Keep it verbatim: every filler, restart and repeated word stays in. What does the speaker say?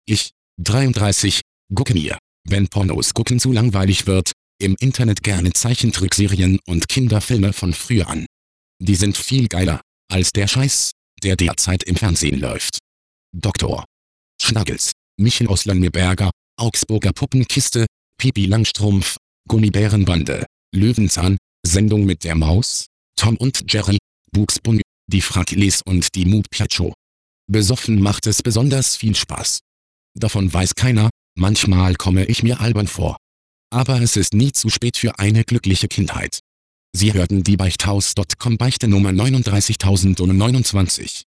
Ich, dreiunddreißig, gucke mir, wenn Pornos gucken zu langweilig wird, im Internet gerne Zeichentrickserien und Kinderfilme von früher an. Die sind viel geiler als der Scheiß, der derzeit im Fernsehen läuft. Doktor Schnuggles, Michel Oslan-Mirberger, Augsburger Puppenkiste, Pipi Langstrumpf, Gummibärenbande, Löwenzahn, Sendung mit der Maus, Tom und Jerry, Bugs Bunny, die Fragiles und die Mupiacho. Besoffen macht es besonders viel Spaß. Davon weiß keiner, manchmal komme ich mir albern vor. Aber es ist nie zu spät für eine glückliche Kindheit. Sie hörten die Beichthaus Punkt com Beichte Nummer neununddreißigtausendneunundzwanzig.